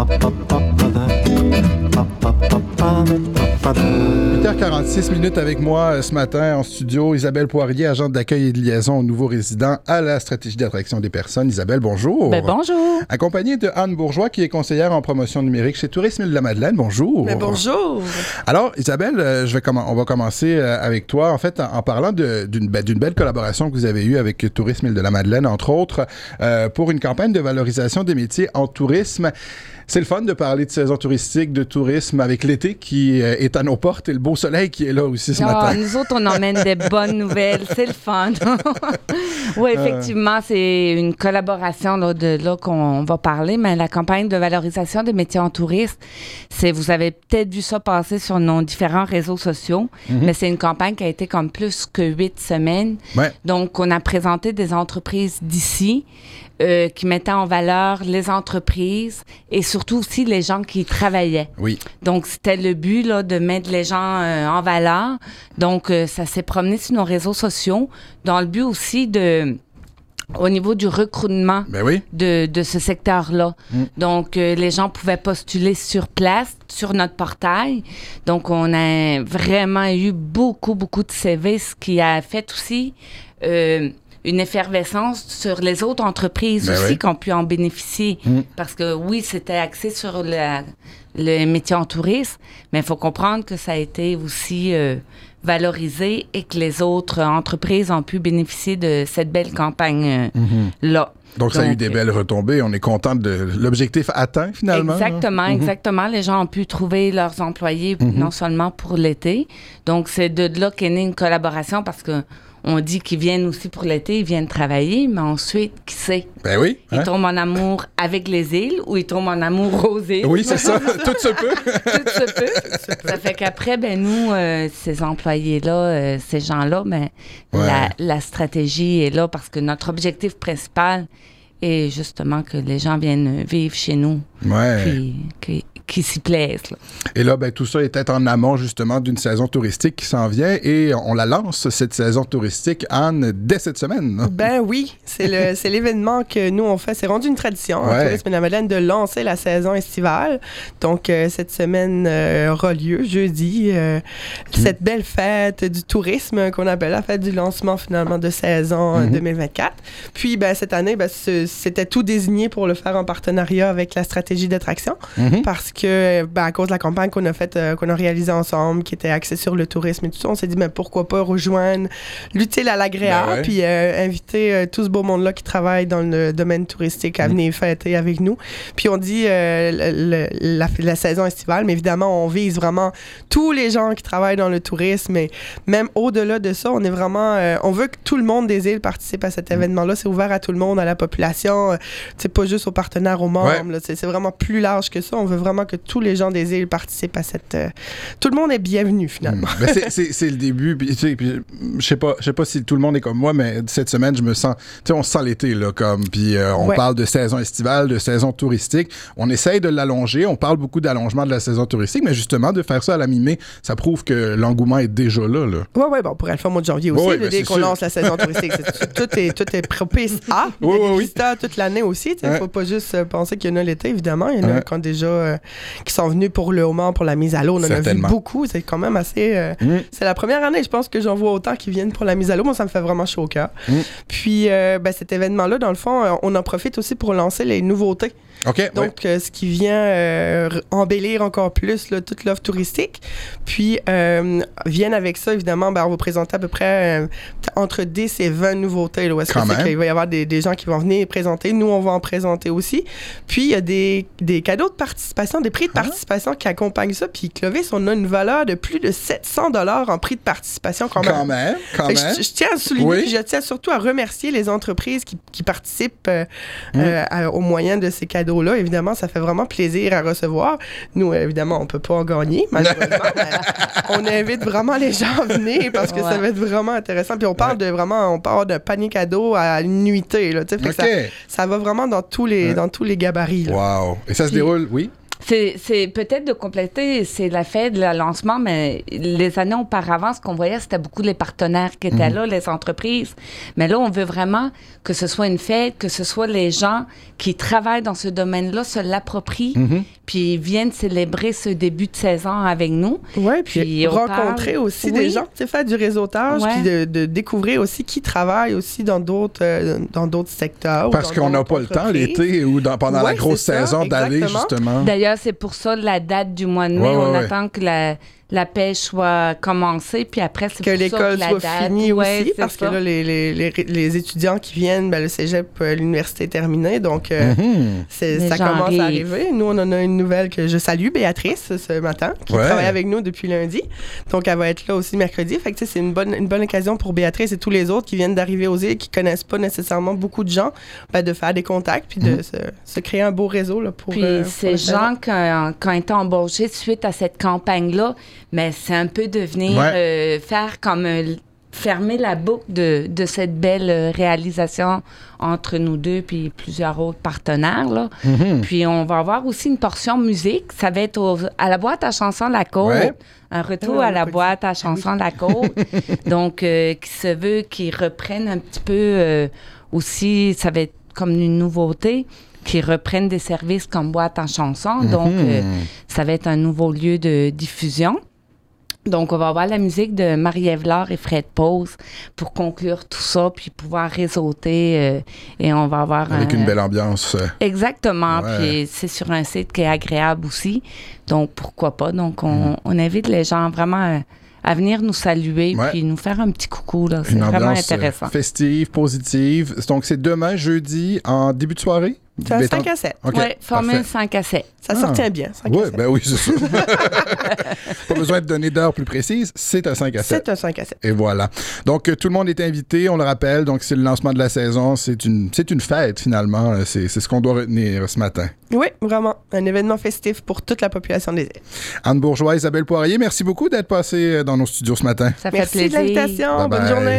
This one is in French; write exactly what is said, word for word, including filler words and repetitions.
huit heures quarante-six minutes avec moi ce matin en studio. Isabelle Poirier, agente d'accueil et de liaison aux nouveaux résidents à la stratégie d'attraction des personnes. Isabelle, bonjour. Ben, bonjour. Accompagnée de Anne Bourgeois, qui est conseillère en promotion numérique chez Tourisme Île-de-la-Madeleine. Bonjour. Ben, bonjour. Alors, Isabelle, euh, je vais comm- on va commencer euh, avec toi, en fait, en, en parlant de, d'une, be- d'une belle collaboration que vous avez eue avec Tourisme Île-de-la-Madeleine, entre autres, euh, pour une campagne de valorisation des métiers en tourisme. C'est le fun de parler de saison touristique, de tourisme avec l'été qui euh, est à nos portes et le beau soleil qui est là aussi ce oh, matin. Nous autres, on emmène des bonnes nouvelles. C'est le fun. Oui, effectivement, c'est une collaboration là, de là qu'on va parler, mais la campagne de valorisation des métiers en tourisme, c'est, vous avez peut-être vu ça passer sur nos différents réseaux sociaux, mm-hmm. mais c'est une campagne qui a été comme plus que huit semaines. Ouais. Donc, on a présenté des entreprises d'ici euh, qui mettaient en valeur les entreprises et surtout aussi les gens qui y travaillaient. Oui. Donc, c'était le but là, de mettre les gens euh, en valeur. Donc, euh, ça s'est promené sur nos réseaux sociaux dans le but aussi de... au niveau du recrutement ben oui. de, de ce secteur-là. Mm. Donc, euh, les gens pouvaient postuler sur place, sur notre portail. Donc, on a vraiment eu beaucoup, beaucoup de C V, ce qui a fait aussi euh, une effervescence sur les autres entreprises ben aussi oui. qui ont pu en bénéficier. Mm. Parce que oui, c'était axé sur la, le métier en tourisme, mais il faut comprendre que ça a été aussi... Euh, valorisé et que les autres entreprises ont pu bénéficier de cette belle campagne-là. Mm-hmm. Donc, Donc, ça a eu des belles retombées. On est content de l'objectif atteint, finalement. Exactement, mm-hmm. exactement. Les gens ont pu trouver leurs employés mm-hmm. non seulement pour l'été. Donc, c'est de là qu'est née une collaboration parce que on dit qu'ils viennent aussi pour l'été, ils viennent travailler, mais ensuite, qui sait? Ben oui. Ils hein? tombent en amour avec les îles ou ils tombent en amour aux îles. Oui, c'est ça. Tout se peut. Tout se peut. Ça fait qu'après, ben nous, euh, ces employés-là, euh, ces gens-là, ben, ouais. la, la stratégie est là parce que notre objectif principal est justement que les gens viennent vivre chez nous. Ouais. Puis, qui, qui s'y plaisent. Là. Et là, ben, tout ça était en amont, justement, d'une saison touristique qui s'en vient et on la lance, cette saison touristique, Anne, dès cette semaine. Ben oui, c'est, le, c'est l'événement que nous, on fait. C'est rendu une tradition, ouais. en Tourisme Île-de-la-Madeleine, de lancer la saison estivale. Donc, euh, cette semaine euh, aura lieu, jeudi, euh, mmh. cette belle fête du tourisme qu'on appelle la fête du lancement, finalement, de saison mmh. deux mille vingt-quatre. Puis, ben, cette année, ben, c'était tout désigné pour le faire en partenariat avec la stratégie d'attraction mmh. parce que, ben, à cause de la campagne qu'on a faite, euh, qu'on a réalisée ensemble, qui était axée sur le tourisme et tout ça, on s'est dit, mais pourquoi pas rejoindre l'utile à l'agréable, ben ouais. puis euh, inviter euh, tout ce beau monde-là qui travaille dans le domaine touristique à venir mmh. fêter avec nous. Puis on dit euh, le, le, la, la saison estivale, mais évidemment, on vise vraiment tous les gens qui travaillent dans le tourisme, et même au-delà de ça, on est vraiment, euh, on veut que tout le monde des îles participe à cet mmh. événement-là. C'est ouvert à tout le monde, à la population, euh, c'est pas juste aux partenaires, aux membres, ouais. là, c'est, c'est vraiment plus large que ça. On veut vraiment que tous les gens des îles participent à cette... Euh, tout le monde est bienvenu, finalement. Mmh. Ben c'est, c'est, c'est le début. Puis, tu sais, puis, je sais pas, je sais pas si tout le monde est comme moi, mais cette semaine, je me sens... Tu sais, on sent l'été, là, comme... Puis euh, on ouais. parle de saison estivale, de saison touristique. On essaye de l'allonger. On parle beaucoup d'allongement de la saison touristique, mais justement, de faire ça à la mi-mai, ça prouve que l'engouement est déjà là, là. Oui, oui, bon, on pourrait le faire au mois de janvier aussi, ouais, ben dès qu'on sûr. lance la saison touristique. C'est, tout, est, tout est propice à. Il y a oui, des oui, visiteurs oui. toute l'année aussi. Il ne ouais. faut pas juste euh, penser qu'il y en a l'été, évidemment. Il y en a ouais. qui ont déjà... Euh, qui sont venus pour le homard, pour la mise à l'eau. On en a vu beaucoup. C'est quand même assez... Euh, mm. C'est la première année, je pense, que j'en vois autant qui viennent pour la mise à l'eau. Moi, ça me fait vraiment chaud au cœur. Mm. Puis, euh, ben, cet événement-là, dans le fond, on en profite aussi pour lancer les nouveautés. Okay, Donc, ouais. euh, ce qui vient euh, embellir encore plus là, toute l'offre touristique. Puis, euh, viennent avec ça, évidemment, ben, on va présenter à peu près euh, entre dix et vingt nouveautés. Là, où est-ce que c'est qu'il va y avoir des, des gens qui vont venir présenter. Nous, on va en présenter aussi. Puis, il y a des, des cadeaux de participation, des prix de participation ah. qui accompagnent ça. Puis, Clovis, on a une valeur de plus de sept cents dollars en prix de participation quand même. Quand même, quand même. Je, je tiens à souligner, oui. puis je tiens surtout à remercier les entreprises qui, qui participent euh, mmh. euh, à, au moyen de ces cadeaux là, évidemment, ça fait vraiment plaisir à recevoir. Nous, évidemment, on ne peut pas en gagner, malheureusement. On invite vraiment les gens à venir parce que ouais. ça va être vraiment intéressant. Puis on parle ouais. de vraiment, on parle d'un panier cadeau à une nuitée. Là, okay. ça, ça va vraiment dans tous les, ouais. dans tous les gabarits. Là. Wow! Et ça se Puis, déroule, oui? C'est, c'est peut-être de compléter, c'est la fête, le lancement, mais les années auparavant, ce qu'on voyait, c'était beaucoup les partenaires qui étaient mmh. là, les entreprises. Mais là, on veut vraiment que ce soit une fête, que ce soit les gens qui travaillent dans ce domaine-là se l'approprient, mmh. puis viennent célébrer ce début de saison avec nous. Oui, puis, puis rencontrer parle, aussi oui. des gens, tu sais, faire du réseautage, ouais. puis de, de découvrir aussi qui travaille aussi dans d'autres, euh, dans d'autres secteurs. Parce qu'on n'a pas le temps l'été ou dans, pendant ouais, la grosse saison ça, d'aller justement. D'ailleurs, c'est pour ça la date du mois de mai. Ouais, ouais, on ouais. attend que la, la pêche soit commencée, puis après, c'est que pour l'école ça que la soit date... finie ouais, aussi, parce ça. que là, les, les, les, les étudiants qui viennent, ben, le cégep, l'université est terminée, donc euh, mm-hmm. c'est, ça commence arrivent. à arriver. Nous, on en a une nouvelle que je salue, Béatrice, ce matin, qui ouais. travaille avec nous depuis lundi. Donc, elle va être là aussi mercredi. Fait que c'est une bonne, une bonne occasion pour Béatrice et tous les autres qui viennent d'arriver aux îles, qui connaissent pas nécessairement beaucoup de gens, ben, de faire des contacts, puis de mm-hmm. se, se créer un beau réseau là, pour... Puis euh, ces gens qui ont été embauchés suite à cette campagne-là, mais c'est un peu de venir ouais. euh, faire comme euh, fermer la boucle de, de cette belle euh, réalisation entre nous deux puis plusieurs autres partenaires. Là. Mm-hmm. Puis on va avoir aussi une portion musique. Ça va être au, à la boîte à chansons La Côte. Ouais. Un retour ouais, à la boîte à chansons La Côte. Donc, euh, qui se veut qu'ils reprennent un petit peu euh, aussi, ça va être comme une nouveauté, qui reprennent des services comme boîte à chansons. Mm-hmm. Donc, euh, ça va être un nouveau lieu de diffusion. Donc, on va avoir la musique de Marie-Ève Laure et Fred Pose pour conclure tout ça, puis pouvoir réseauter. Euh, et on va avoir... Avec un, une belle ambiance. Exactement. Ouais. Puis c'est sur un site qui est agréable aussi. Donc, pourquoi pas? Donc, on, mmh. on invite les gens vraiment à, à venir nous saluer ouais. puis nous faire un petit coucou. Là. C'est une vraiment ambiance intéressant. Festive, positive. Donc, c'est demain, jeudi, en début de soirée? C'est un cinq à sept. Okay, oui, formule parfait. cinq à sept. Ça ah. sortient bien, cinq ouais, à sept. Ben oui, c'est ça. Pas besoin de donner d'heure plus précise, c'est un cinq à sept. C'est un cinq à sept. Et voilà. Donc, euh, tout le monde est invité, on le rappelle. Donc, c'est le lancement de la saison. C'est une, c'est une fête, finalement. C'est, c'est ce qu'on doit retenir ce matin. Oui, vraiment. Un événement festif pour toute la population des îles. Anne Bourgeois, Isabelle Poirier, merci beaucoup d'être passée dans nos studios ce matin. Ça fait merci plaisir. Merci de l'invitation. Bye bye. Bonne journée.